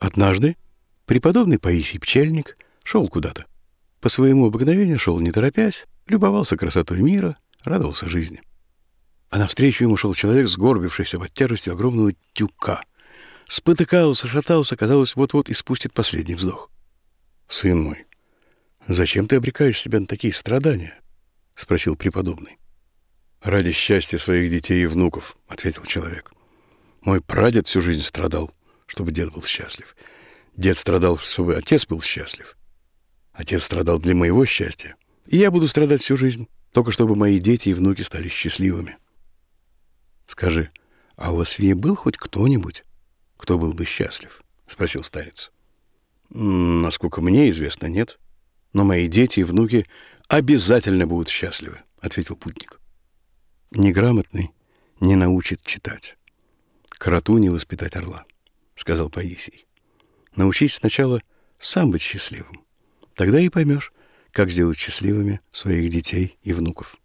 Однажды преподобный Паисий Пчельник шел куда-то. По своему обыкновению шел не торопясь, любовался красотой мира, радовался жизни. А навстречу ему шел человек, сгорбившийся под тяжестью огромного тюка. Спотыкался, шатался, казалось, вот-вот испустит последний вздох. «Сын мой, зачем ты обрекаешь себя на такие страдания?» — спросил преподобный. «Ради счастья своих детей и внуков», — ответил человек. «Мой прадед всю жизнь страдал, чтобы дед был счастлив. Дед страдал, чтобы отец был счастлив. Отец страдал для моего счастья. И я буду страдать всю жизнь, только чтобы мои дети и внуки стали счастливыми». «Скажи, а у вас в семье был хоть кто-нибудь, кто был бы счастлив?» — спросил старец. «Насколько мне известно, нет. Но мои дети и внуки обязательно будут счастливы», — ответил путник. «Неграмотный не научит читать. Кроту не воспитать орла», — сказал Паисий. «Научись сначала сам быть счастливым. Тогда и поймешь, как сделать счастливыми своих детей и внуков».